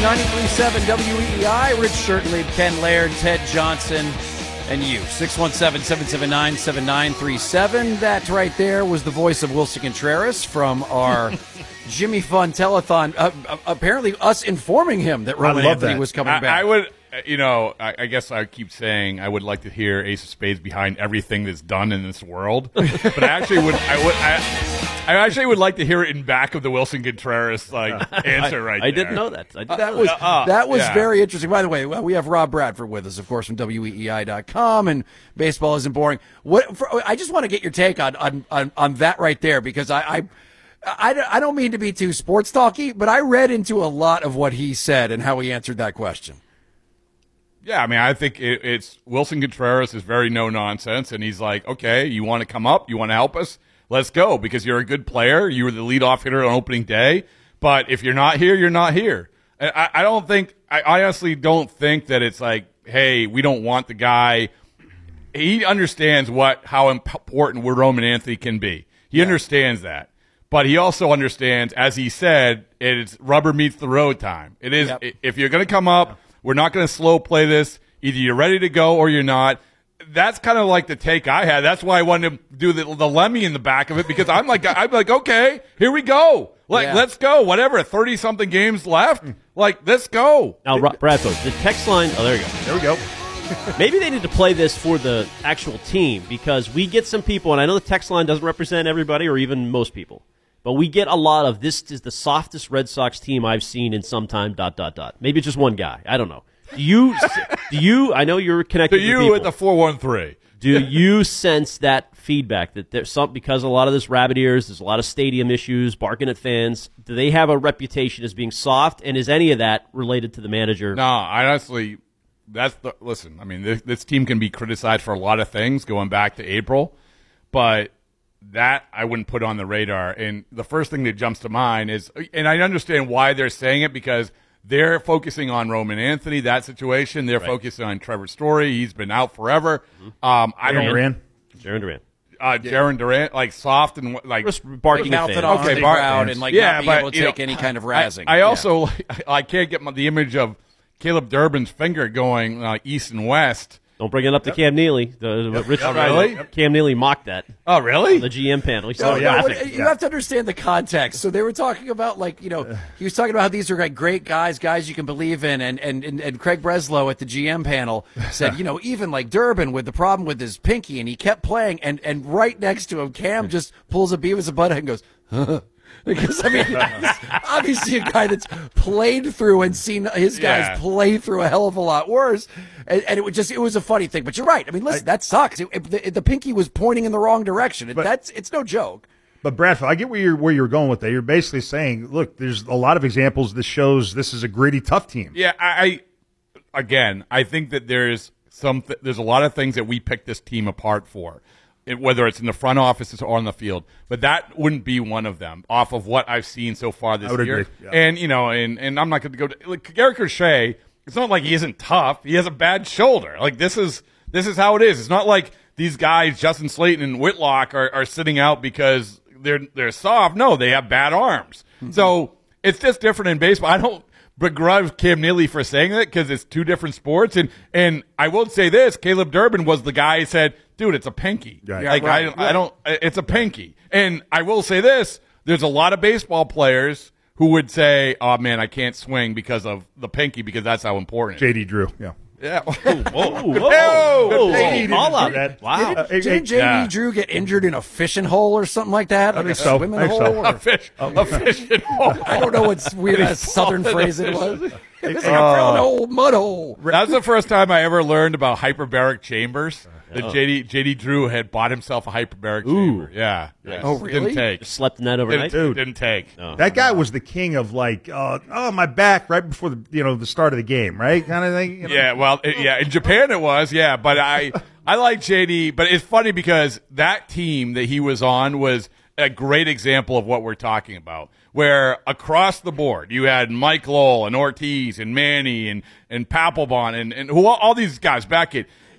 93.7 WEEI. Rich Shirtley, Ken Laird, Ted Johnson, and you. 617-779-7937. That right there was the voice of Wilson Contreras from our Jimmy Fun Telethon. Apparently us informing him that Roman Anthony was coming back. I would, I guess I keep saying I would like to hear Ace of Spades behind everything that's done in this world. But I actually would like to hear it in back of the Wilson Contreras answer right there. I didn't know that. That was very interesting. By the way, we have Rob Bradford with us, of course, from WEEI.com, and Baseball Isn't Boring. I just want to get your take on that right there, because I don't mean to be too sports talky, but I read into a lot of what he said and how he answered that question. Yeah, I mean, I think it's Wilson Contreras is very no-nonsense, and he's like, okay, you want to come up? You want to help us? Let's go, because you're a good player. You were the leadoff hitter on opening day, but if you're not here, you're not here. I honestly don't think that it's like, hey, we don't want the guy. He understands how important Roman Anthony can be. He understands that. But he also understands, as he said, it's rubber meets the road time. It is, if you're going to come up, we're not going to slow play this. Either you're ready to go or you're not. That's kind of like the take I had. That's why I wanted to do the Lemmy in the back of it, because I'm like, okay, here we go. Let's go. Whatever, 30-something games left. Let's go. Now, Bradford, the text line. Oh, there we go. There we go. Maybe they need to play this for the actual team, because we get some people, and I know the text line doesn't represent everybody or even most people, but we get a lot of, this is the softest Red Sox team I've seen in some time, ... Maybe it's just one guy. I don't know. Do you, I know you're connected to people. At the 413. Do you sense that feedback, that there's because a lot of this rabbit ears, there's a lot of stadium issues, barking at fans, do they have a reputation as being soft, and is any of that related to the manager? No, I honestly, listen, I mean, this team can be criticized for a lot of things going back to April, but that I wouldn't put on the radar. And the first thing that jumps to mind is, and I understand why they're saying it, because they're focusing on Roman Anthony, that situation. They're focusing on Trevor Story. He's been out forever. Jarren Duran, soft and just barking at fans. Okay, crowd and not being able to take any kind of razzing. I also I can't get the image of Caleb Durbin's finger going east and west. Don't bring it up to Cam Neely. Really? Cam Neely mocked that. Oh, really? The GM panel. You have to understand the context. So they were talking about, he was talking about how these are great guys you can believe in, and Craig Breslow at the GM panel said, even like Durbin with the problem with his pinky, and he kept playing, and right next to him, Cam just pulls a Beavis and Butthead and goes, huh. Because, I mean, obviously a guy that's played through and seen his guys play through a hell of a lot worse. And it was a funny thing. But you're right. I mean, listen, that sucks. The pinky was pointing in the wrong direction. It's no joke. But, Bradford, I get where you're going with that. You're basically saying, look, there's a lot of examples that shows this is a gritty, tough team. Yeah, I think that there's a lot of things that we picked this team apart for. Whether it's in the front offices or on the field, but that wouldn't be one of them. Off of what I've seen so far this year, agree. Yeah. And and I'm not going to go. Garrett Crochet, it's not like he isn't tough. He has a bad shoulder. This is how it is. It's not like these guys, Justin Slayton and Whitlock, are sitting out because they're soft. No, they have bad arms. Mm-hmm. So it's just different in baseball. I don't begrudge Cam Neely for saying that, because it's two different sports. And I will say this: Caleb Durbin was the guy who said, dude, it's a pinky. Right. I don't. It's a pinky. And I will say this: there's a lot of baseball players who would say, "Oh man, I can't swing because of the pinky, because that's how important." JD Drew, yeah. All out. Wow. Didn't JD Drew get injured in a fishing hole or something like that? I think so. Swimming hole? A fishing hole. I don't know what weird southern phrase it was. It's like a old mud hole. That's the first time I ever learned about hyperbaric chambers. That JD Drew had bought himself a hyperbaric chamber. Yeah. Oh, really? Didn't take. Just slept in that overnight? Didn't take. No. That guy was the king of my back right before the start of the game, right? Kind of thing. Yeah, well, in Japan it was, but I like JD, but it's funny because that team that he was on was a great example of what we're talking about, where across the board you had Mike Lowell and Ortiz and Manny and Papelbon and all these guys, Beckett.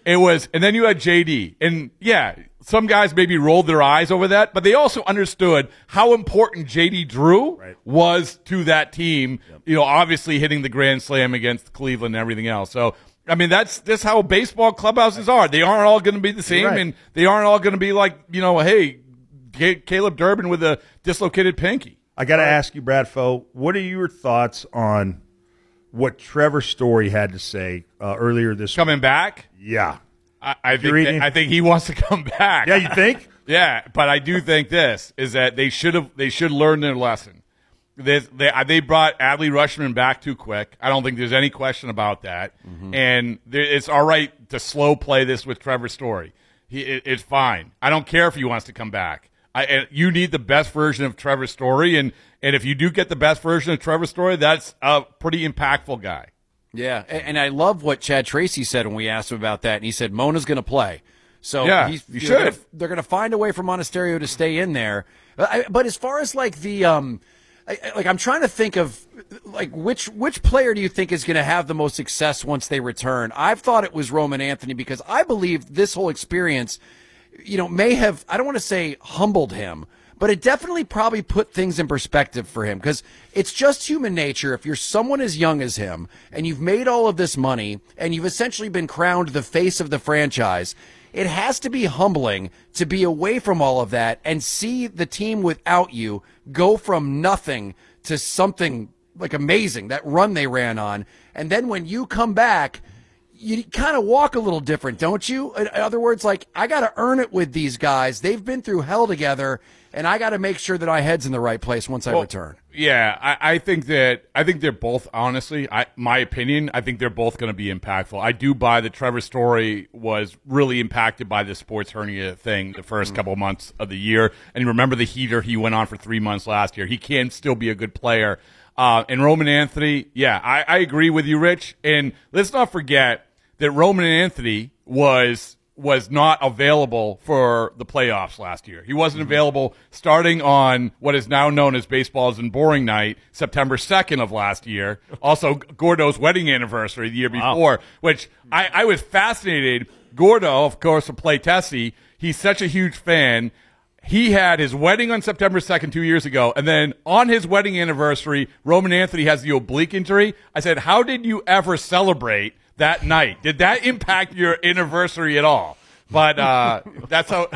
It was, and then you had JD. And yeah, some guys maybe rolled their eyes over that, but they also understood how important JD Drew was to that team. You know, obviously hitting the grand slam against Cleveland and everything else. So, I mean, that's how baseball clubhouses are. They aren't all going to be the same, and they aren't all going to be like, you know, hey, Caleb Durbin with a dislocated pinky. I got to ask you, Bradfo, what are your thoughts on what Trevor Story had to say earlier this Coming back? Yeah. I think he wants to come back. Yeah, you think? Yeah, but I do think this is that they should learn their lesson. They brought Adley Rutschman back too quick. I don't think there's any question about that. Mm-hmm. And it's all right to slow play this with Trevor Story. It's fine. I don't care if he wants to come back. And you need the best version of Trevor Story, and if you do get the best version of Trevor Story, that's a pretty impactful guy. Yeah, and I love what Chad Tracy said when we asked him about that, and he said Mona's going to play. So yeah, they're going to find a way for Monasterio to stay in there. But as far as like the I'm trying to think of like which player do you think is going to have the most success once they return? I've thought it was Roman Anthony because I believe this whole experience, you know, may have, I don't want to say humbled him, but it definitely probably put things in perspective for him because it's just human nature. If you're someone as young as him and you've made all of this money and you've essentially been crowned the face of the franchise, it has to be humbling to be away from all of that and see the team without you go from nothing to something like amazing, that run they ran on. And then when you come back, you kind of walk a little different, don't you? In other words, like, I got to earn it with these guys. They've been through hell together, and I got to make sure that my head's in the right place once I return. Yeah, I think they're both, honestly, my opinion, I think they're both going to be impactful. I do buy that Trevor Story was really impacted by the sports hernia thing the first couple of months of the year. And you remember the heater he went on for 3 months last year. He can still be a good player. And Roman Anthony, yeah, I agree with you, Rich. And let's not forget that Roman Anthony was not available for the playoffs last year. He wasn't available starting on what is now known as Baseball's and Boring Night, September 2nd of last year. Also, Gordo's wedding anniversary the year before, which I was fascinated. Gordo, of course, will play Tessie. He's such a huge fan. He had his wedding on September 2nd 2 years ago, and then on his wedding anniversary, Roman Anthony has the oblique injury. I said, how did you ever celebrate that night? Did that impact your anniversary at all? But that's how.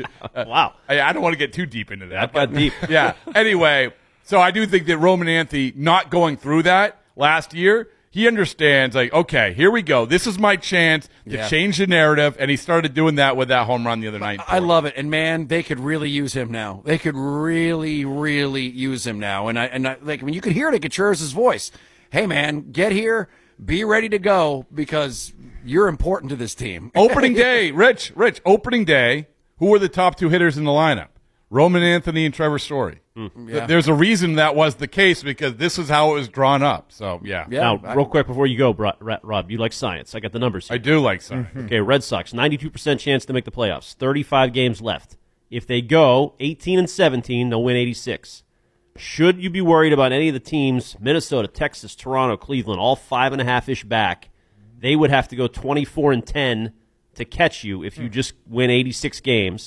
Wow. I don't want to get too deep into that. Got deep. Yeah. Anyway, so I do think that Roman Anthony not going through that last year, he understands, like, okay, here we go. This is my chance to change the narrative, and he started doing that with that home run the other night. I love it, and man, they could really use him now. They could really, really use him now. And I like when you could hear it in Contreras' voice. Hey, man, get here. Be ready to go because you're important to this team. Opening day, Rich, opening day, who were the top two hitters in the lineup? Roman Anthony and Trevor Story. Yeah. There's a reason that was the case because this is how it was drawn up. So, yeah. Now, real quick before you go, Rob, you like science. I got the numbers here. I do like science. Okay, Red Sox, 92% chance to make the playoffs. 35 games left. If they go 18-17, they'll win 86. Should you be worried about any of the teams, Minnesota, Texas, Toronto, Cleveland, all 5.5-ish back, they would have to go 24-10 to catch you if you just win 86 games.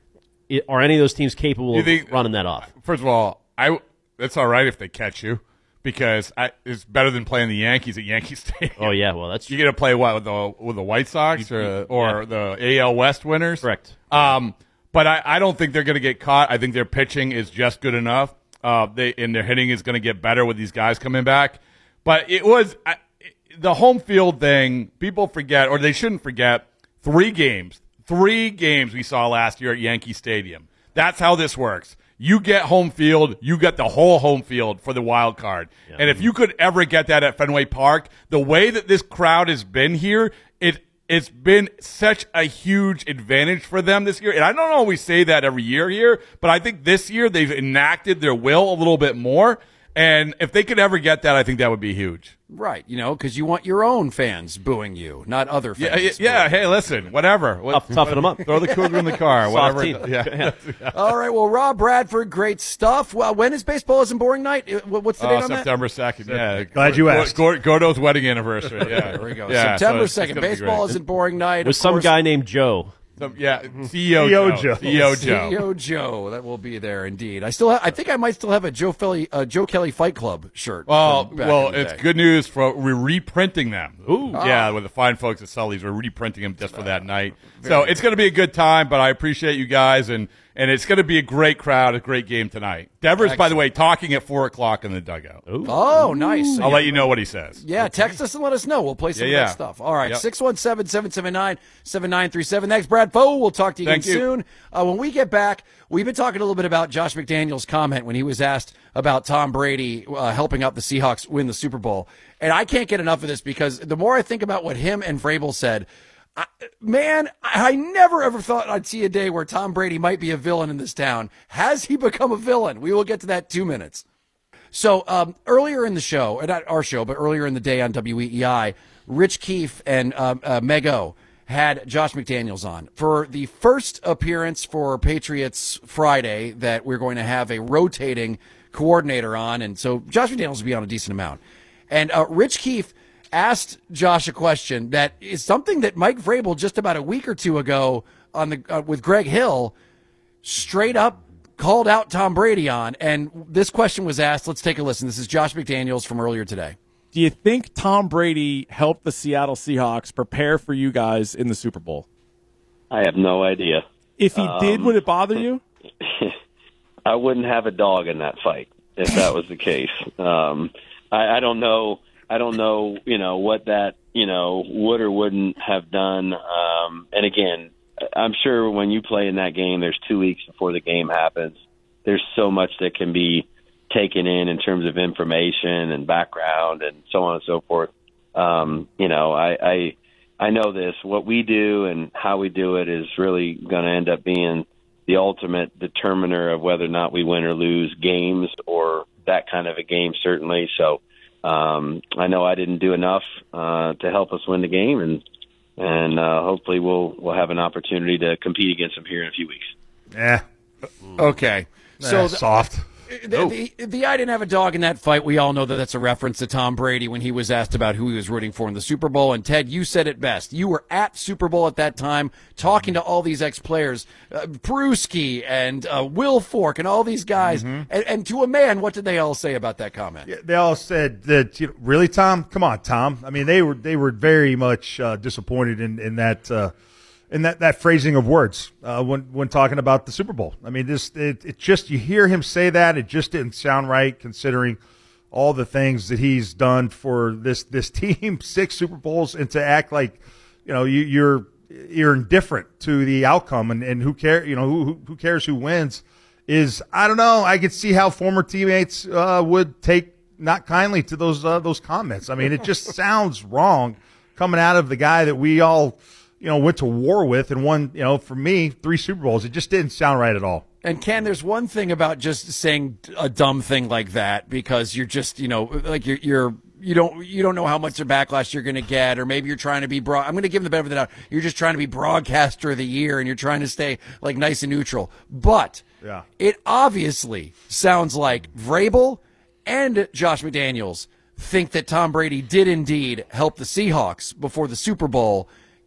Are any of those teams capable of running that off? First of all, it's all right if they catch you because it's better than playing the Yankees at Yankee Stadium. Oh, yeah, well, that's true. You're going to play what with the White Sox or the AL West winners? Correct. But I don't think they're going to get caught. I think their pitching is just good enough. And their hitting is going to get better with these guys coming back. But it was the home field thing. People forget, or they shouldn't forget, 3 games we saw last year at Yankee Stadium. That's how this works. You get home field, you get the whole home field for the wild card. Yeah. And if you could ever get that at Fenway Park, the way that this crowd has been here, it's been such a huge advantage for them this year. And I don't always say that every year here, but I think this year they've enacted their will a little bit more. And if they could ever get that, I think that would be huge. Right, because you want your own fans booing you, not other fans. Yeah. Hey, listen, whatever. Toughen them up. Throw the cougar in the car. Soft Whatever. team. Yeah. All right, well, Rob Bradford, great stuff. Well, when is Baseball Isn't Boring Night? What's the date on September 2nd. Yeah. Glad you asked. Gordo's wedding anniversary. Yeah. There we go. Yeah, September so it's 2nd. gonna be Baseball great. Isn't Boring Night. With of some course. guy named Joe. CEO Joe. CEO Joe, that will be there indeed. I think I might still have a Joe Kelly Fight Club shirt. Well, from back in the it's day. good news for we're reprinting them. Ooh. Yeah, with the fine folks at Sully's, we're reprinting them just for that night. So it's going to be a good time. But I appreciate you guys, and it's going to be a great crowd, a great game tonight. Devers, by the way, talking at 4:00 in the dugout. Ooh. Oh, nice. I'll let you know what he says. Yeah, text us and let us know. We'll play some of Yeah. that stuff. All right, Yep. 617-779-7937. Thanks, Brad Foe. We'll talk to you Thank again you. soon. When we get back, we've been talking a little bit about Josh McDaniels' comment when he was asked about Tom Brady helping out the Seahawks win the Super Bowl. And I can't get enough of this because the more I think about what him and Vrabel said, I never ever thought I'd see a day where Tom Brady might be a villain in this town. Has he become a villain? We will get to that in 2 minutes. So earlier in the show, not our show, but earlier in the day on WEEI, Rich Keefe and Mego had Josh McDaniels on for the first appearance for Patriots Friday that we're going to have a rotating coordinator on. And so Josh McDaniels will be on a decent amount. And Rich Keefe asked Josh a question that is something that Mike Vrabel just about a week or two ago on the with Greg Hill straight up called out Tom Brady on. And this question was asked. Let's take a listen. This is Josh McDaniels from earlier today. Do you think Tom Brady helped the Seattle Seahawks prepare for you guys in the Super Bowl? I have no idea. If he did, would it bother you? I wouldn't have a dog in that fight if that was the case. I don't know. I don't know, what that, would or wouldn't have done. And again, I'm sure when you play in that game, there's 2 weeks before the game happens. There's so much that can be taken in terms of information and background and so on and so forth. I know this. What we do and how we do it is really going to end up being the ultimate determiner of whether or not we win or lose games or that kind of a game, certainly. So I know I didn't do enough to help us win the game, and hopefully we'll have an opportunity to compete against them here in a few weeks. Yeah. Okay. So Soft. The I didn't have a dog in that fight. We all know that that's a reference to Tom Brady when he was asked about who he was rooting for in the Super Bowl. And Ted, you said it best. You were at Super Bowl at that time talking to all these ex-players, Peruski and Will Fork and all these guys. And to a man, what did they all say about that comment? Yeah, they all said that, really, Tom? Come on, Tom. I mean, they were very much disappointed in that that phrasing of words when talking about the Super Bowl. I mean, it just, you hear him say that, it just didn't sound right considering all the things that he's done for this team, 6 Super Bowls, and to act like, you're indifferent to the outcome and who cares, who cares who wins is, I don't know. I could see how former teammates would take not kindly to those comments. I mean, it just sounds wrong coming out of the guy that we all went to war with and won, for me, 3 Super Bowls. It just didn't sound right at all. And Ken, there's one thing about just saying a dumb thing like that because you're just, like you don't know how much of backlash you're going to get, or maybe you're trying to be I'm going to give him the benefit of the doubt. You're just trying to be broadcaster of the year, and you're trying to stay like nice and neutral. But yeah, it obviously sounds like Vrabel and Josh McDaniels think that Tom Brady did indeed help the Seahawks before the Super Bowl.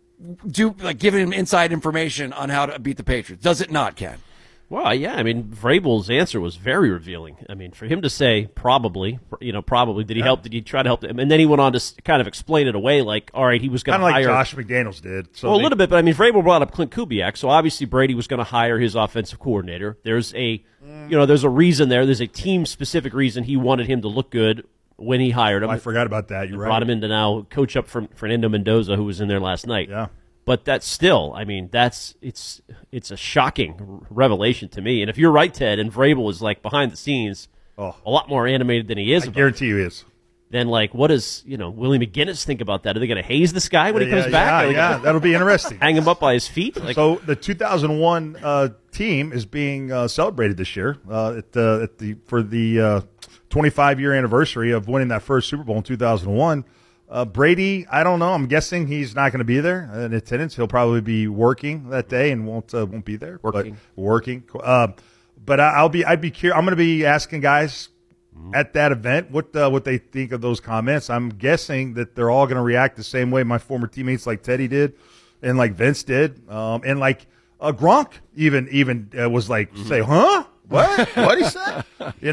Giving him inside information on how to beat the Patriots. Does it not, Ken? Well, yeah. I mean, Vrabel's answer was very revealing. I mean, for him to say probably, did he help? Did he try to help them? And then he went on to kind of explain it away, like, all right, he was going to hire. Kind of like Josh McDaniels did. So a little bit, but I mean, Vrabel brought up Clint Kubiak, so obviously Brady was going to hire his offensive coordinator. There's there's a reason there. There's a team-specific reason he wanted him to look good when he hired him. I forgot about that. You're right. Brought him in to now coach up for Fernando Mendoza, who was in there last night. Yeah. But that's still, I mean, it's a shocking revelation to me. And if you're right, Ted, and Vrabel is like behind the scenes, a lot more animated than he is. I guarantee you he is. then like, what does Willie McGinnis think about that? Are they going to haze this guy when he comes back? Yeah, that'll be interesting. Hang him up by his feet. Like, so the 2001 team is being celebrated this year for the 25-year anniversary of winning that first Super Bowl in 2001. Brady, I don't know. I'm guessing he's not going to be there in attendance. He'll probably be working that day and won't be there. Working. But I'd be curious. I'm going to be asking guys at that event what they think of those comments. I'm guessing that they're all going to react the same way my former teammates like Teddy did, and like Vince did, and like Gronk even was like, say, huh? What? What he said?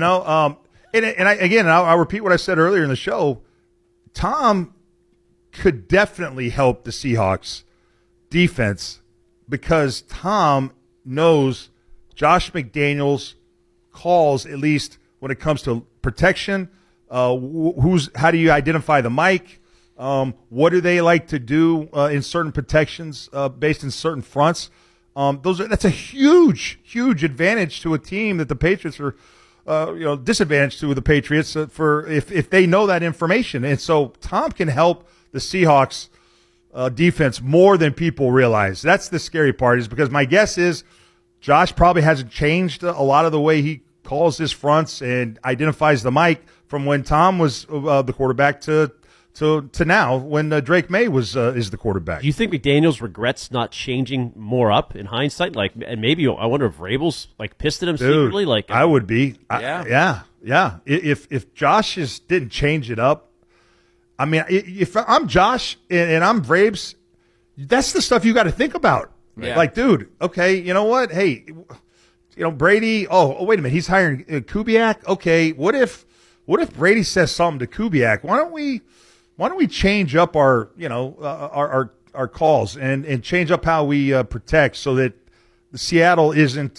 I'll repeat what I said earlier in the show. Tom could definitely help the Seahawks defense because Tom knows Josh McDaniels calls, at least when it comes to protection. How do you identify the mic? What do they like to do in certain protections based in certain fronts? That's a huge advantage to a team that the Patriots are. Disadvantage to the Patriots for if they know that information. And so Tom can help the Seahawks defense more than people realize. That's the scary part, is because my guess is Josh probably hasn't changed a lot of the way he calls his fronts and identifies the mic from when Tom was the quarterback to now when Drake May is the quarterback. Do you think McDaniels regrets not changing more up in hindsight? Like, and maybe I wonder if Rabel's like pissed at him secretly. Like, I would be. Yeah. If Josh just didn't change it up, I mean, if I'm Josh and I'm Vrabes, that's the stuff you got to think about. Yeah. Like, dude, okay, you know what? Hey, Brady. Oh, wait a minute, he's hiring Kubiak. Okay, what if Brady says something to Kubiak? Why don't we change up our calls and change up how we protect so that Seattle isn't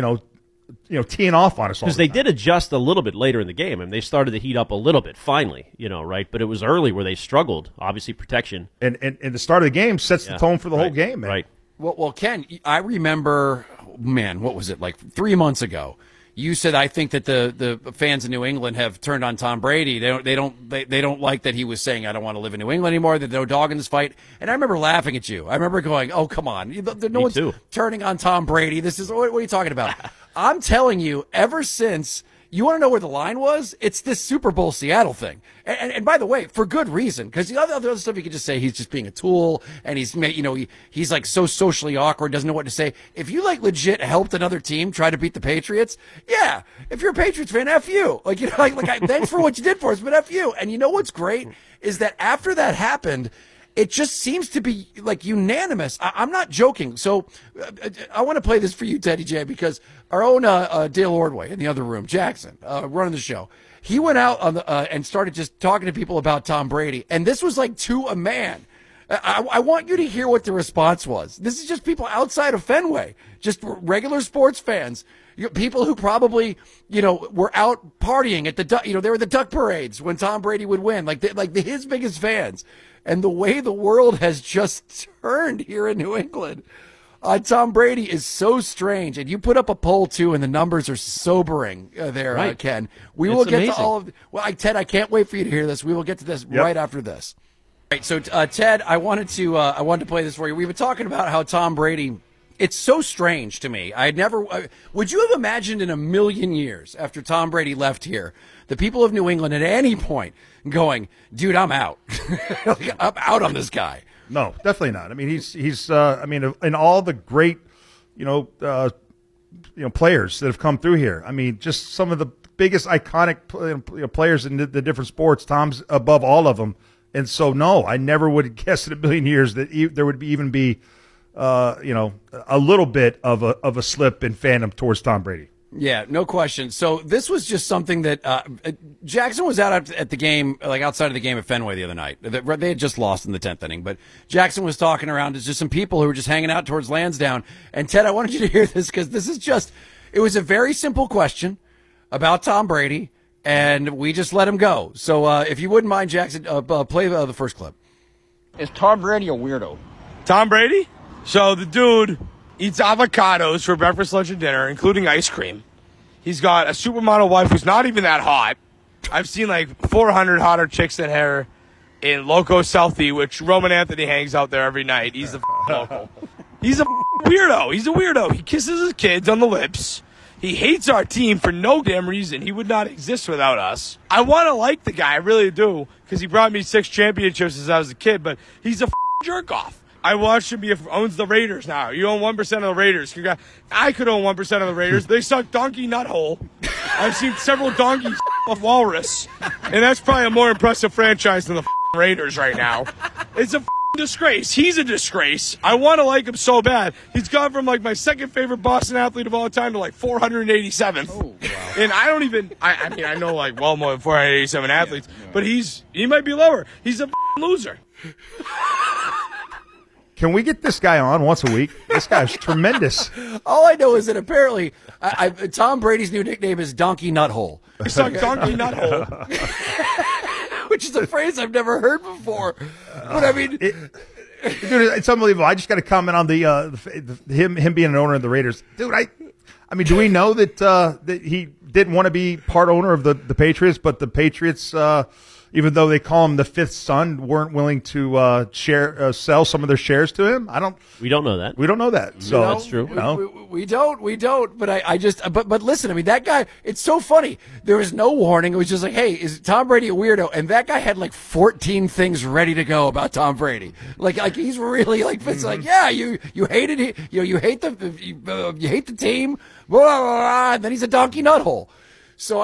teeing off on us all because they did adjust a little bit later in the game, and they started to heat up a little bit finally, right? But it was early where they struggled. Obviously, protection and the start of the game sets the tone for the whole game, man. Right. Well, Ken, I remember, what was it, like 3 months ago? You said, I think that the fans in New England have turned on Tom Brady. They don't like that he was saying, I don't want to live in New England anymore. There's no dog in this fight. And I remember laughing at you. I remember going, oh, come on. No one's turning on Tom Brady. What are you talking about? I'm telling you, ever since, you want to know where the line was? It's this Super Bowl Seattle thing. And by the way, for good reason, because the other stuff you could just say he's just being a tool and he's like so socially awkward, doesn't know what to say. If you like legit helped another team try to beat the Patriots, yeah. If you're a Patriots fan, F you. Thanks for what you did for us, but F you. And you know what's great is that after that happened, it just seems to be like unanimous. I'm not joking. So I want to play this for you, Teddy J, because our own Dale Ordway in the other room, Jackson, running the show, he went out on and started just talking to people about Tom Brady. And this was like to a man. I want you to hear what the response was. This is just people outside of Fenway, just regular sports fans. People who probably, were out partying at the, they were the duck parades when Tom Brady would win, his biggest fans. And the way the world has just turned here in New England on Tom Brady is so strange. And you put up a poll, too, and the numbers are sobering there, right. Ken. We will get to all of Ted, I can't wait for you to hear this. We will get to this right after this. All right, so, Ted, I wanted to play this for you. We've been talking about how Tom Brady, it's so strange to me. Would you have imagined in a million years after Tom Brady left here, the people of New England at any point going, dude, I'm out. I'm out on this guy. No, definitely not. I mean, he's in all the great, players that have come through here. I mean, just some of the biggest iconic players in the different sports. Tom's above all of them. And so, no, I never would have guessed in a million years that there would even be, a little bit of a slip in fandom towards Tom Brady. Yeah, no question. So this was just something that Jackson was out at the game, like outside of the game at Fenway the other night. They had just lost in the 10th inning, but Jackson was talking around to just some people who were just hanging out towards Lansdowne. And Ted, I wanted you to hear this because it was a very simple question about Tom Brady, and we just let him go. So if you wouldn't mind, Jackson, play the first clip. Is Tom Brady a weirdo? Tom Brady? So the dude eats avocados for breakfast, lunch, and dinner, including ice cream. He's got a supermodel wife who's not even that hot. I've seen like 400 hotter chicks than her in Loco Southie, which Roman Anthony hangs out there every night. He's the local. He's a weirdo. He's a weirdo. He kisses his kids on the lips. He hates our team for no damn reason. He would not exist without us. I want to like the guy, I really do, because he brought me 6 championships since I was a kid, but he's a jerk off. I watched him owns the Raiders now. You own 1% of the Raiders. I could own 1% of the Raiders. They suck donkey nut hole. I've seen several donkeys off walrus, and that's probably a more impressive franchise than the Raiders right now. It's a disgrace. He's a disgrace. I want to like him so bad. He's gone from like my second favorite Boston athlete of all time to like 487th. Oh, wow. And I don't even, I mean, I know like well more than 487 athletes, but he might be lower. He's a loser. Can we get this guy on once a week? This guy's tremendous. All I know is that apparently Tom Brady's new nickname is Donkey Nuthole. It's like Donkey Nuthole. Which is a phrase I've never heard before. But I mean, dude, it's unbelievable. I just got to comment on him being an owner of the Raiders, dude. I mean, do we know that he didn't want to be part owner of the Patriots, but the Patriots, even though they call him the fifth son, weren't willing to sell some of their shares to him? We don't know that. We don't know that. So that's true. We don't. But I just. But listen. I mean, that guy. It's so funny. There was no warning. It was just like, hey, is Tom Brady a weirdo? And that guy had like 14 things ready to go about Tom Brady. Like he's really like. It's like, yeah, you hated it. You hate the team. Blah, blah, blah, and then he's a donkey nuthole. So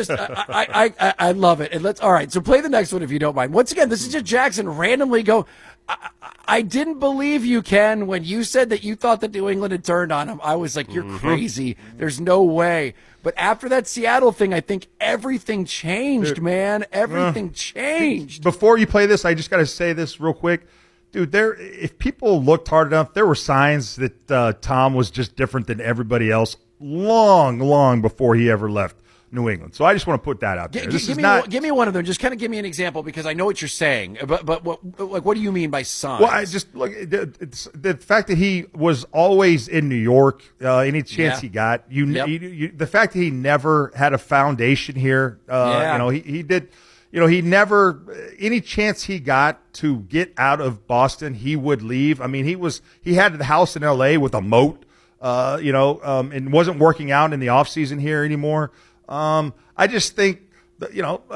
I love it. And all right. So play the next one if you don't mind. Once again, this is just Jackson randomly go. I didn't believe you, Ken, when you said that you thought that New England had turned on him. I was like, you're crazy. There's no way. But after that Seattle thing, I think everything changed, man. Everything changed. Before you play this, I just got to say this real quick. Dude, if people looked hard enough, there were signs that Tom was just different than everybody else long before he ever left New England. So I just want to put that out there. Give me one of them. Just kind of give me an example because I know what you're saying. But what do you mean by signs? Well, I just look. It's the fact that he was always in New York. Any chance he got, the fact that he never had a foundation here. He did. He never any chance he got to get out of Boston, he would leave. I mean, he had the house in L.A. with a moat. And wasn't working out in the off season here anymore. I just think that,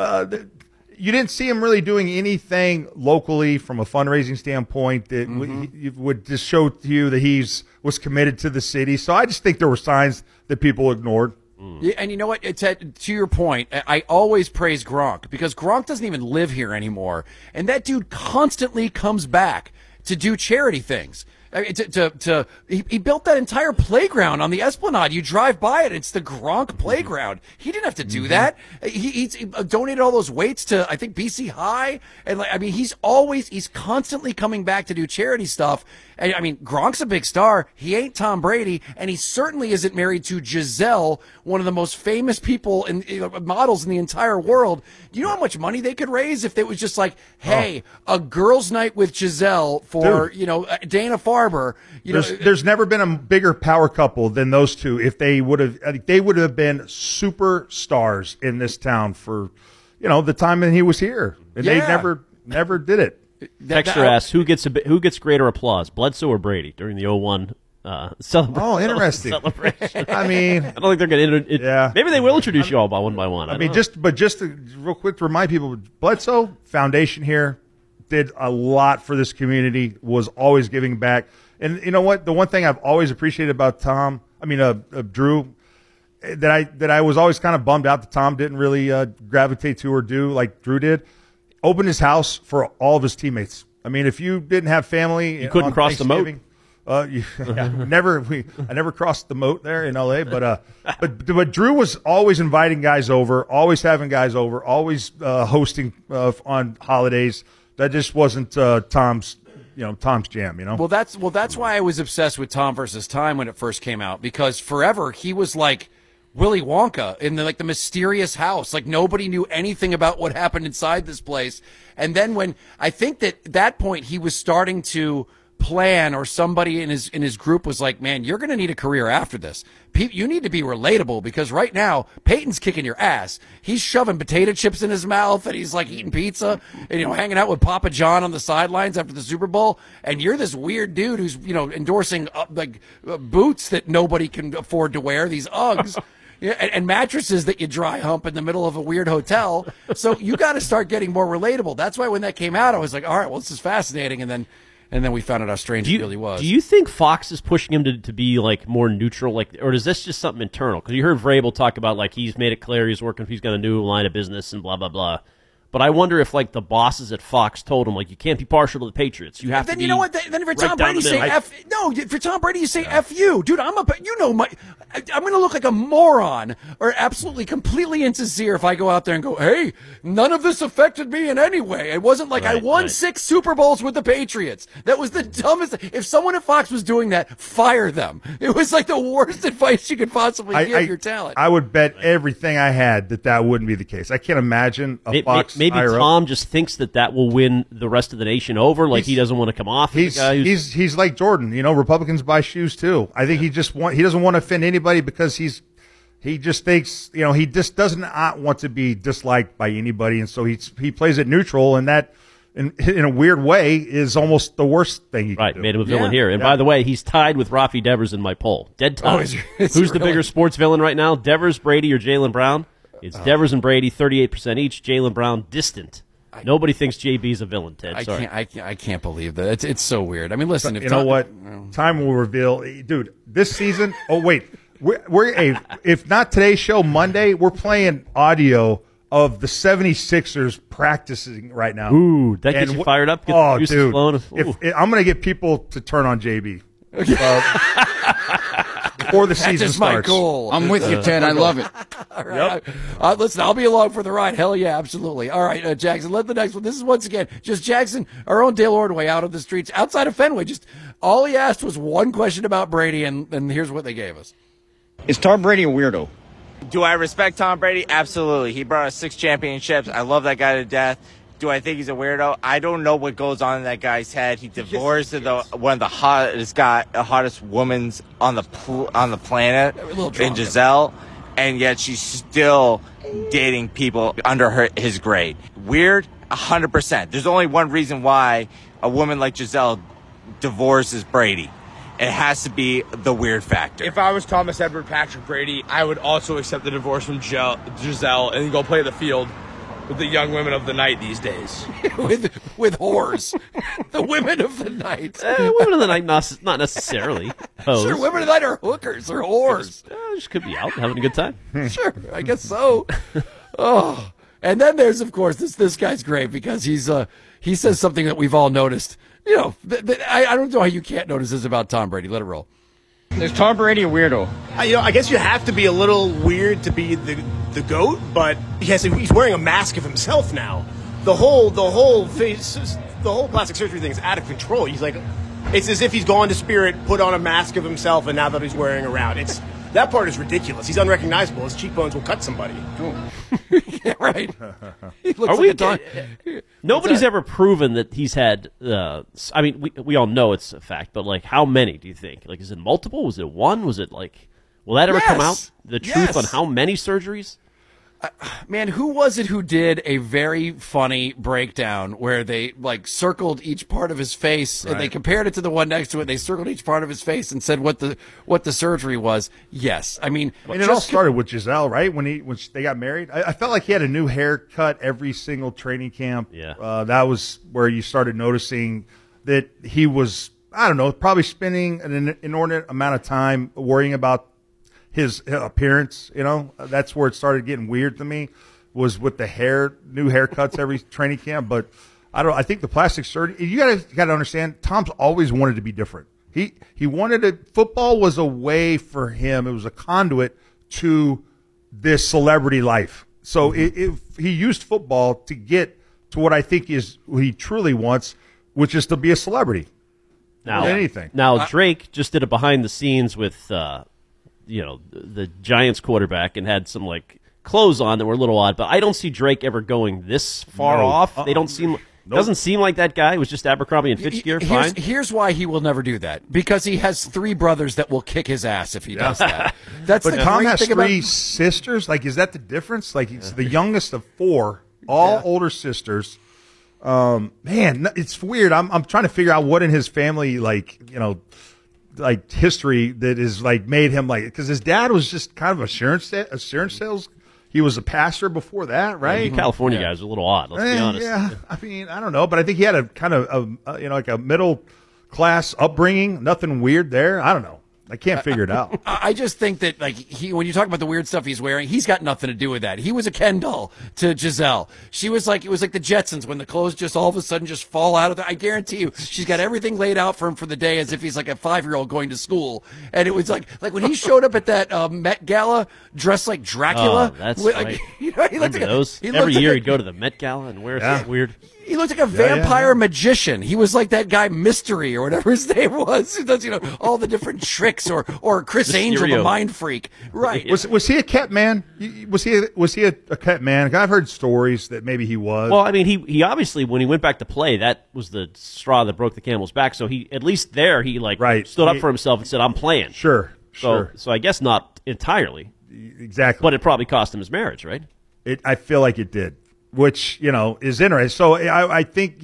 you didn't see him really doing anything locally from a fundraising standpoint that would just show to you that was committed to the city. So I just think there were signs that people ignored. Yeah, and you know what? To your point, I always praise Gronk because Gronk doesn't even live here anymore, and that dude constantly comes back to do charity things. I mean, he built that entire playground on the Esplanade. You drive by it, it's the Gronk playground. He didn't have to do that. He donated all those weights to, I think, BC High. And he's constantly coming back to do charity stuff. And I mean, Gronk's a big star. He ain't Tom Brady, and he certainly isn't married to Giselle, one of the most famous people and models in the entire world. Do you know how much money they could raise if it was just like, hey, a girls' night with Giselle for Dana Farber? There's never been a bigger power couple than those two. If they would have been superstars in this town for, the time that he was here, and they never did it. Texter asks, who gets greater applause, Bledsoe or Brady during the 0-1 celebration? Oh, interesting. Celebration. I mean, I don't think they're going to. Yeah, maybe they will introduce you all by one by one. Just to real quick to remind people, Bledsoe Foundation here did a lot for this community. Was always giving back, and you know what? The one thing I've always appreciated about Drew, that I was always kind of bummed out that Tom didn't really gravitate to or do like Drew did. Opened his house for all of his teammates. I mean, if you didn't have family, you couldn't cross the moat. I never crossed the moat there in LA, but Drew was always inviting guys over, always having guys over, always hosting on holidays. That just wasn't Tom's jam. Well, that's why I was obsessed with Tom versus Time when it first came out, because forever he was like Willy Wonka in the mysterious house. Like nobody knew anything about what happened inside this place. And then when I think that point he was starting to plan or somebody in his group was like, man, you're going to need a career after this. You need to be relatable because right now Peyton's kicking your ass. He's shoving potato chips in his mouth and he's like eating pizza and, hanging out with Papa John on the sidelines after the Super Bowl. And you're this weird dude who's, endorsing boots that nobody can afford to wear, these Uggs. Yeah, and mattresses that you dry hump in the middle of a weird hotel. So you got to start getting more relatable. That's why when that came out, I was like, all right, well, this is fascinating. And then we found out how strange it really was. Do you think Fox is pushing him to be like more neutral, or is this just something internal? Because you heard Vrabel talk about like he's made it clear he's got a new line of business and blah blah blah. But I wonder if like the bosses at Fox told him like you can't be partial to the Patriots. You have to. Then you know what? Then for Tom Brady, say F. No, for Tom Brady, you say F you, dude. I'm going to look like a moron or absolutely completely insincere if I go out there and go, hey, none of this affected me in any way. It wasn't like I won 6 Super Bowls with the Patriots. That was the dumbest. If someone at Fox was doing that, fire them. It was like the worst advice you could possibly give your talent. I would bet everything I had that wouldn't be the case. I can't imagine a Fox. Maybe Tom just thinks that will win the rest of the nation over. Like he doesn't want to come off. He's like Jordan. Republicans buy shoes too. I think he doesn't want to offend anybody because he just thinks he just does not want to be disliked by anybody, and so he plays it neutral, and that in a weird way is almost the worst thing you can do. Made him a villain here. And by the way, he's tied with Rafi Devers in my poll. Dead time. Who's the bigger sports villain right now? Devers, Brady, or Jaylen Brown? It's Devers and Brady, 38% each. Jaylen Brown, distant. Nobody thinks JB's a villain, Ted. Sorry. I can't believe that. It's so weird. I mean, listen. You know what? Time will reveal. Dude, this season. Oh wait, if not today's show, Monday, we're playing audio of the 76ers practicing right now. Ooh, that gets you fired up. Get the juices flowing. I'm going to get people to turn on JB. Before the season starts. Goal. I'm with you, Ted. I love it. All right. Yep. Listen, I'll be along for the ride. Hell yeah, absolutely. All right, Jackson, let the next one. This is once again just Jackson, our own Dale Ordway, out of the streets, outside of Fenway. Just all he asked was one question about Brady, and here's what they gave us. Is Tom Brady a weirdo? Do I respect Tom Brady? Absolutely. He brought us 6 championships. I love that guy to death. Do I think he's a weirdo? I don't know what goes on in that guy's head. He divorced one of the hottest women on the planet, in Giselle, and yet she's still dating people under his grade. Weird? 100%. There's only one reason why a woman like Giselle divorces Brady. It has to be the weird factor. If I was Thomas Edward Patrick Brady, I would also accept the divorce from Giselle and go play the field with the young women of the night these days. with whores. The women of the night. Women of the night, not necessarily. Sure, women of the night are hookers or whores. Just could be out having a good time. Sure, I guess so. Oh, and then there's, of course, this guy's great because he says something that we've all noticed. I don't know how you can't notice this about Tom Brady. Let it roll. Is Tom Brady a weirdo? I guess you have to be a little weird to be the GOAT, but he's wearing a mask of himself now. The whole face, the whole plastic surgery thing is out of control. He's like, it's as if he's gone to Spirit, put on a mask of himself, and now that he's wearing around, that part is ridiculous. He's unrecognizable. His cheekbones will cut somebody. Yeah, right. He looks Nobody's ever proven that he's had. I mean, we all know it's a fact, but like, how many do you think? Like, is it multiple? Was it one? Was it like? Will that ever come out? The truth on how many surgeries? Man, who was it who did a very funny breakdown where they like circled each part of his face and they compared it to the one next to it? They circled each part of his face and said what the surgery was. Yes, I mean, and it all started with Giselle, right? When they got married, I felt like he had a new haircut every single training camp. Yeah, that was where you started noticing that he was, I don't know, probably spending an inordinate amount of time worrying about his appearance. That's where it started getting weird to me, was with the new haircuts every training camp. But I think the plastic surgery, you gotta understand, Tom's always wanted to be different. He wanted it. Football was a way for him. It was a conduit to this celebrity life. So if he used football to get to what I think is what he truly wants, which is to be a celebrity. Now Drake just did a behind the scenes with the Giants quarterback and had some like clothes on that were a little odd, but I don't see Drake ever going this far off. They don't seem Doesn't seem like that guy. It was just Abercrombie and Fitch gear. Fine. Here's why he will never do that. Because he has 3 brothers that will kick his ass if he does that. That's But the Tom great has thing 3 about sisters. Like, is that the difference? Like, he's the youngest of 4, all older sisters. Man, it's weird. I'm trying to figure out what in his family, like, like history that is like made him like, because his dad was just kind of assurance sales. He was a pastor before that, right? You California guys are a little odd. Let's be honest. Yeah, I mean, I don't know, but I think he had a kind of like a middle class upbringing. Nothing weird there. I don't know. I can't figure it out. I just think that, like, when you talk about the weird stuff he's wearing, he's got nothing to do with that. He was a Ken doll to Giselle. She was like, it was like the Jetsons when the clothes just all of a sudden just fall out of there. I guarantee you, she's got everything laid out for him for the day as if he's like a 5-year-old going to school. And it was like when he showed up at that Met Gala dressed like Dracula. Oh, that's like, right. He looked Remember like those? Every year he'd go to the Met Gala and wear something weird. He looked like a vampire magician. He was like that guy Mystery or whatever his name was. Who does all the different tricks or Chris Angel, the mind freak. Right. Was he a kept man? Was he a kept man? I've heard stories that maybe he was. Well, I mean, he obviously, when he went back to play, that was the straw that broke the camel's back. So he, at least there, he stood up for himself and said, "I'm playing." Sure. So I guess not entirely. Exactly. But it probably cost him his marriage, right? I feel like it did. Which, is interesting. So I think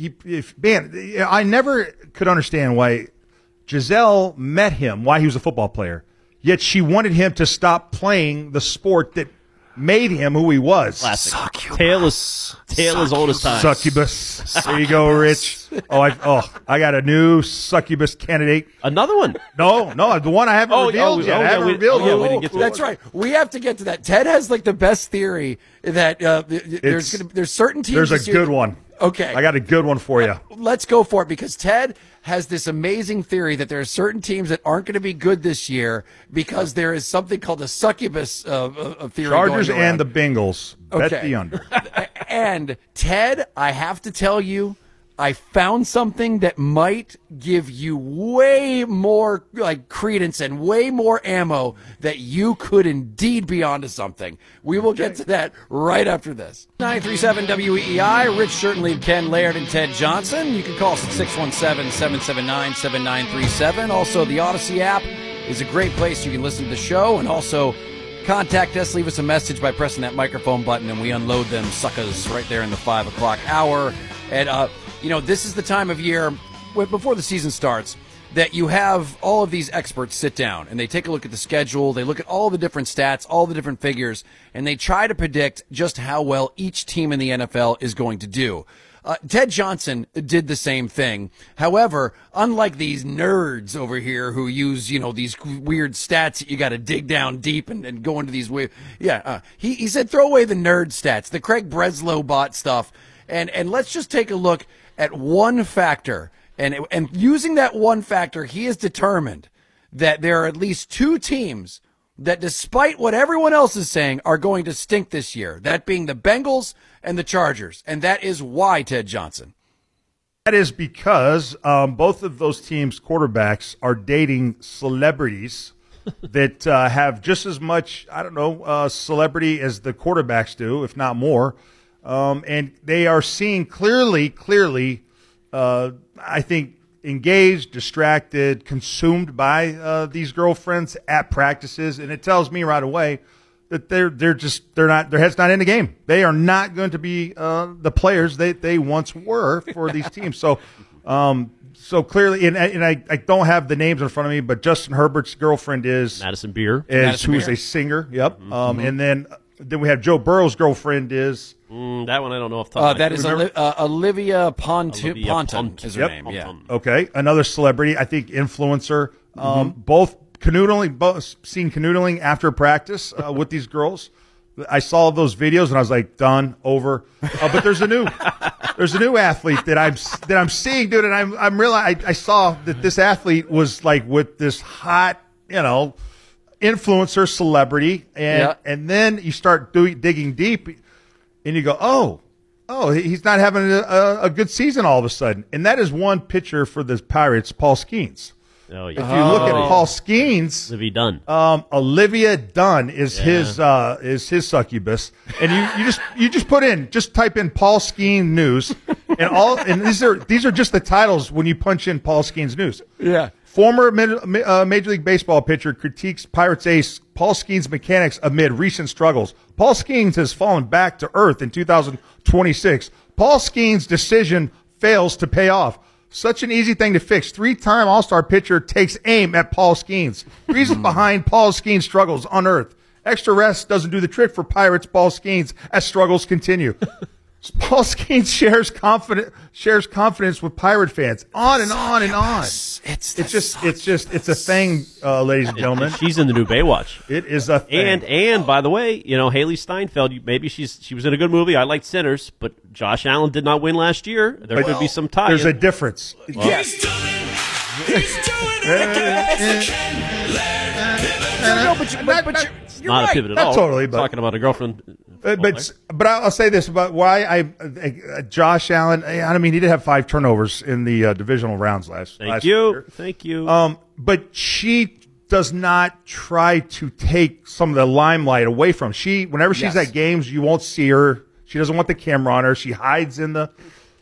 I never could understand why Giselle met him, why he was a football player, yet she wanted him to stop playing the sport that made him who he was. Classic. Tale as old as time. Succubus. There you go, Rich. I got a new succubus candidate. Another one? No, the one I haven't revealed yet. I haven't revealed yet. We didn't get to That's right. We have to get to that. Ted has like the best theory that there's certain teams. There's a good one. Okay. I got a good one for you. Let's go for it because Ted has this amazing theory that there are certain teams that aren't going to be good this year because there is something called a succubus theory. Chargers going around. and the Bengals. Okay. Bet the under. And Ted, I have to tell you, I found something that might give you way more credence and way more ammo that you could indeed be onto something. We will get to that right after this. 937 WEEI, Rich Shirtley, Ken Laird, and Ted Johnson. You can call us at 617-779-7937. Also, the Odyssey app is a great place you can listen to the show and also contact us. Leave us a message by pressing that microphone button, and we unload them suckers right there in the 5 o'clock hour. And, this is the time of year before the season starts that you have all of these experts sit down and they take a look at the schedule. They look at all the different stats, all the different figures, and they try to predict just how well each team in the NFL is going to do. Ted Johnson did the same thing. However, unlike these nerds over here who use, these weird stats that you got to dig down deep and go into these weird, he said throw away the nerd stats, the Craig Breslow bot stuff, and let's just take a look at one factor. And using that one factor, he has determined that there are at least 2 teams that, despite what everyone else is saying, are going to stink this year. That being the Bengals and the Chargers. And that is why, Ted Johnson. That is because both of those teams' quarterbacks are dating celebrities that have just as much, celebrity as the quarterbacks do, if not more. And they are seeing clearly, I think, engaged, distracted, consumed by these girlfriends at practices, and it tells me right away that they're not, their head's not in the game. They are not going to be the players they once were for these teams. So clearly, and I don't have the names in front of me, but Justin Herbert's girlfriend is Madison Beer, who's a singer. Yep. And then we have Joe Burrow's girlfriend is. That one I don't know if that is Olivia Ponton is her name. Yeah. Okay. Another celebrity, I think influencer. Both seen canoodling after practice with these girls. I saw those videos and I was like, done, over. But there's a new athlete that I'm seeing, dude, and I'm realizing I saw that this athlete was like with this hot, influencer celebrity, and then you start digging deep. And you go, oh, he's not having a good season all of a sudden. And that is one pitcher for the Pirates, Paul Skeens. Oh, yeah. If you look at Paul Skeens, Olivia Dunn is his succubus. And you just type in Paul Skeens news, and these are just the titles when you punch in Paul Skeens news. Yeah. Former Major League Baseball pitcher critiques Pirates ace Paul Skeens' mechanics amid recent struggles. Paul Skeens has fallen back to earth in 2026. Paul Skeens' decision fails to pay off. Such an easy thing to fix. 3-time All-Star pitcher takes aim at Paul Skeens. Reasons behind Paul Skeens' struggles unearthed. Extra rest doesn't do the trick for Pirates Paul Skeens as struggles continue. Paul Skeens shares confidence with Pirate fans. On and on and on. It's a thing, ladies and gentlemen. She's in the new Baywatch. It is a thing. And by the way, Haley Steinfeld. Maybe she was in a good movie. I liked Sinners, but Josh Allen did not win last year. There could be some tie. There's a difference. Yes. He's doing it again. You're not right. a pivot at Not all. totally, but talking about a girlfriend. But I'll say this about why Josh Allen. I mean, he did have 5 turnovers in the divisional rounds last year. Thank you. But she does not try to take some of the limelight away from. Whenever she's at games, you won't see her. She doesn't want the camera on her. She hides in the,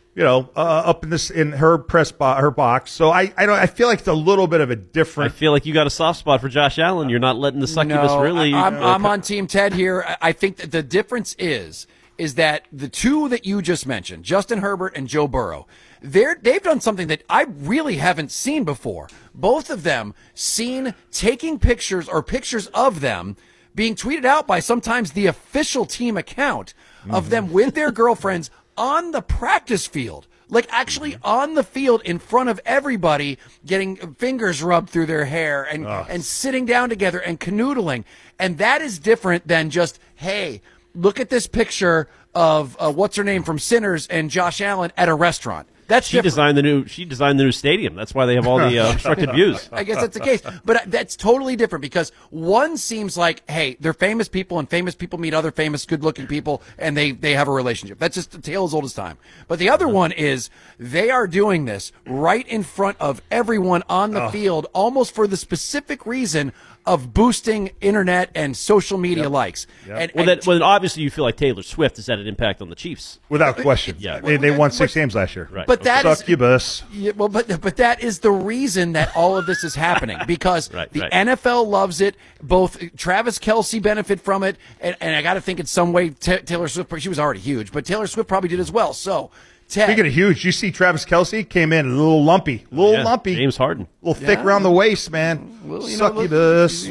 up in her her box. So I feel like it's a little bit of a different. I feel like you got a soft spot for Josh Allen. You're not letting the succubus really. I'm on Team Ted here. I think that the difference is that the two that you just mentioned, Justin Herbert and Joe Burrow, they've done something that I really haven't seen before. Both of them seen taking pictures or pictures of them being tweeted out by sometimes the official team account of them with their girlfriends on the practice field, like actually on the field in front of everybody, getting fingers rubbed through their hair and sitting down together and canoodling. And that is different than just, hey, look at this picture of what's her name from Sinners and Josh Allen at a restaurant. That's She designed the new stadium. That's why they have all the obstructed views. I guess that's the case. But that's totally different because one seems like, hey, they're famous people and famous people meet other famous, good-looking people and they have a relationship. That's just a tale as old as time. But the other one is they are doing this right in front of everyone on the field almost for the specific reason of boosting internet and social media likes. Yep. Well, obviously you feel like Taylor Swift has had an impact on the Chiefs. Without question. Yeah. They won 6 games last year. Right. But that is succubus. Yeah, well, but that is the reason that all of this is happening because the NFL loves it. Both Travis Kelce benefit from it, and I got to think in some way Taylor Swift. She was already huge, but Taylor Swift probably did as well. So, Ted, speaking of huge, you see Travis Kelce came in a little lumpy, James Harden, a little thick around the waist, man. Well, succubus.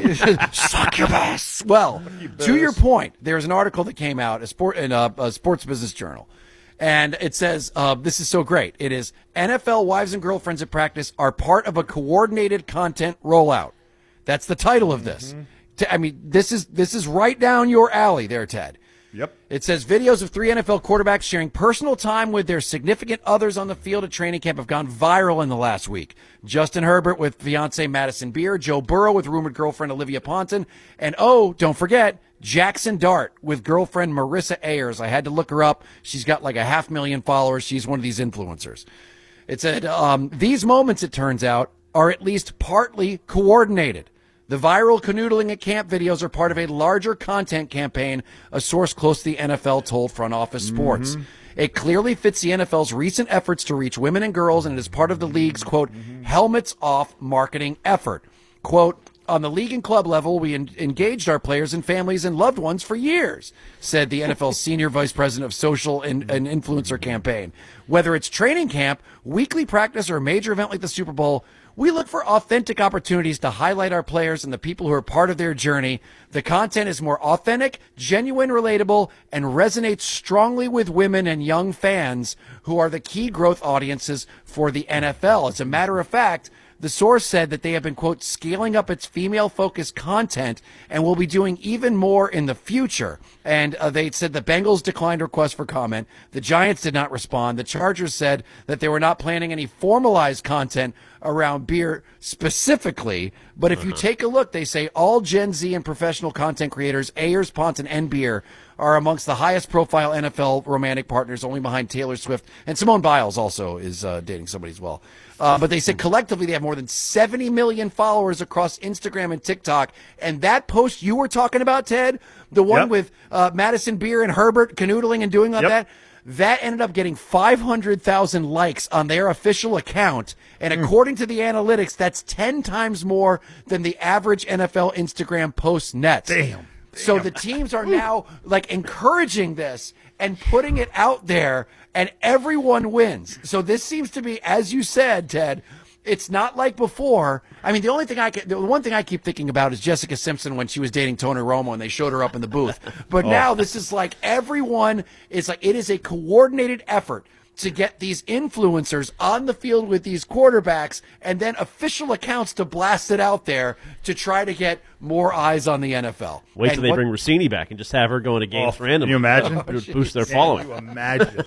Succubus. Well, to your point, there's an article that came out in a Sports Business Journal. And it says, this is so great. It is NFL wives and girlfriends at practice are part of a coordinated content rollout. That's the title of this. I mean, this is right down your alley there, Ted. Yep. It says videos of 3 NFL quarterbacks sharing personal time with their significant others on the field at training camp have gone viral in the last week. Justin Herbert with fiancée Madison Beer, Joe Burrow with rumored girlfriend Olivia Ponton, and don't forget, Jackson Dart with girlfriend Marissa Ayers. I had to look her up. She's got like 500,000 followers. She's one of these influencers. It said, these moments, it turns out, are at least partly coordinated. The viral canoodling at camp videos are part of a larger content campaign, a source close to the NFL told Front Office Sports. It clearly fits the NFL's recent efforts to reach women and girls, and it is part of the league's, quote, helmets off marketing effort. Quote, on the league and club level, we engaged our players and families and loved ones for years, said the NFL's senior vice president of social and influencer campaign. Whether it's training camp, weekly practice, or a major event like the Super Bowl, we look for authentic opportunities to highlight our players and the people who are part of their journey. The content is more authentic, genuine, relatable, and resonates strongly with women and young fans who are the key growth audiences for the NFL. As a matter of fact, the source said that they have been, quote, scaling up its female-focused content and will be doing even more in the future. And they said the Bengals declined requests for comment. The Giants did not respond. The Chargers said that they were not planning any formalized content around beer specifically. But if you take a look, they say all Gen Z and professional content creators, Ayers, Ponton, and Beer, are amongst the highest-profile NFL romantic partners, only behind Taylor Swift. And Simone Biles also is dating somebody as well. But they said collectively they have more than 70 million followers across Instagram and TikTok. And that post you were talking about, Ted, the one with Madison Beer and Herbert canoodling and doing like that, that ended up getting 500,000 likes on their official account. And according to the analytics, that's 10 times more than the average NFL Instagram post net. Damn. So the teams are now like encouraging this and putting it out there, and everyone wins. So this seems to be, as you said, Ted, it's not like before. I mean, the one thing I keep thinking about is Jessica Simpson when she was dating Tony Romo and they showed her up in the booth. But now this is like everyone is like, it is a coordinated effort to get these influencers on the field with these quarterbacks and then official accounts to blast it out there to try to get more eyes on the NFL. Wait till they bring Rossini back and just have her going to games randomly. Can you imagine? It would boost their following. Can you imagine?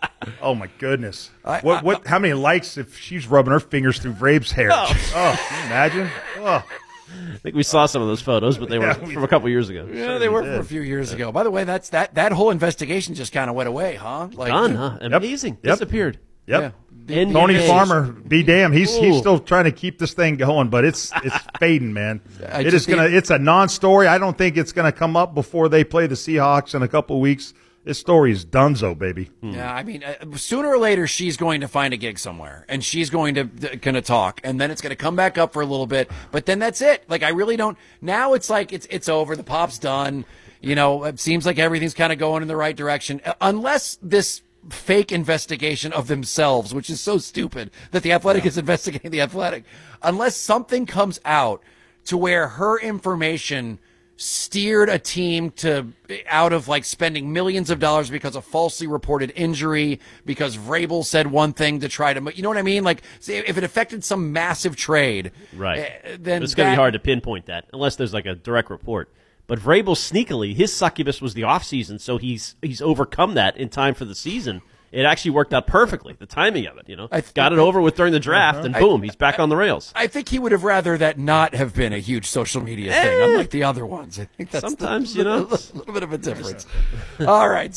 Oh my goodness! How many likes if she's rubbing her fingers through Vrabe's hair? Can you imagine? I think we saw some of those photos, but they were from a couple years ago. Yeah, they were from a few years ago. By the way, that whole investigation just kind of went away, huh? Like, done, huh? Amazing. Disappeared. Yep. Yeah. Tony Farmer, be damned. He's still trying to keep this thing going, but it's fading, man. It's a non-story. I don't think it's gonna come up before they play the Seahawks in a couple of weeks. This story is donezo, baby. Yeah, I mean, sooner or later she's going to find a gig somewhere, and she's going to talk, and then it's going to come back up for a little bit, but then that's it. Like, I really don't. Now it's like it's over. The pop's done. You know, it seems like everything's kind of going in the right direction, unless this fake investigation of themselves, which is so stupid that the Athletic is investigating the Athletic, unless something comes out to where her information steered a team out of like spending millions of dollars because of falsely reported injury, because Vrabel said one thing to try to, you know what I mean? Like, if it affected some massive trade, right? Then it's going to be hard to pinpoint that unless there's like a direct report. But Vrabel sneakily, his succubus was the offseason, so he's overcome that in time for the season. It actually worked out perfectly, the timing of it, you know. Got it over with during the draft, and boom, he's back on the rails. I think he would have rather that not have been a huge social media thing, unlike the other ones. I think that's sometimes, a little bit of a difference. All right,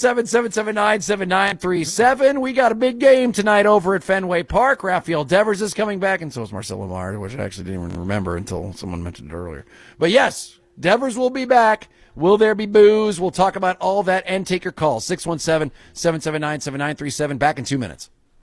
617-779-7937. We got a big game tonight over at Fenway Park. Rafael Devers is coming back, and so is Marcelo Lamar, which I actually didn't even remember until someone mentioned it earlier. But yes, Devers will be back. Will there be booze? We'll talk about all that and take your calls. 617-779-7937. Back in 2 minutes.